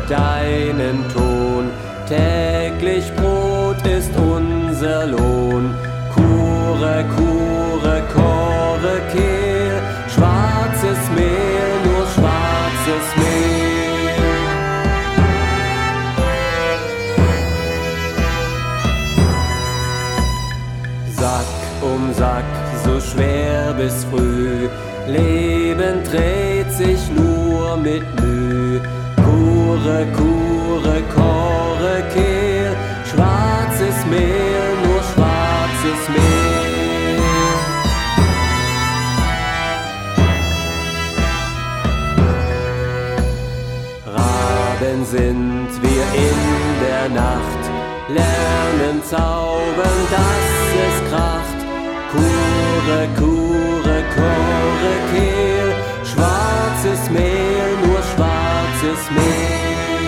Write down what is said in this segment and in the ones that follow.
deinen Ton. Täglich Brot ist unser Lohn. Kure, Kure, Kore, Kehl, schwarzes Mehl, nur schwarzes Mehl. Sack um Sack, so schwer bis früh, Leben dreht sich nur mit Müh. Kure, Kure, Kore, Kehl, schwarzes Mehl, nur schwarzes Mehl. Raben sind wir in der Nacht, lernen zaubern, dass es kracht. Kure, Kure, Kore, Kehl, schwarzes Mehl, nur schwarzes Mehl.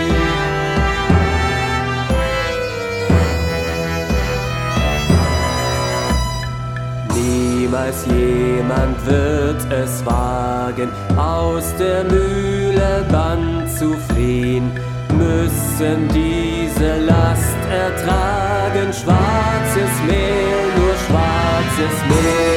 Niemals jemand wird es wagen, aus der Mühle Band zu fliehen, müssen diese Last ertragen. Schwarzes Mehl, nur schwarzes Mehl.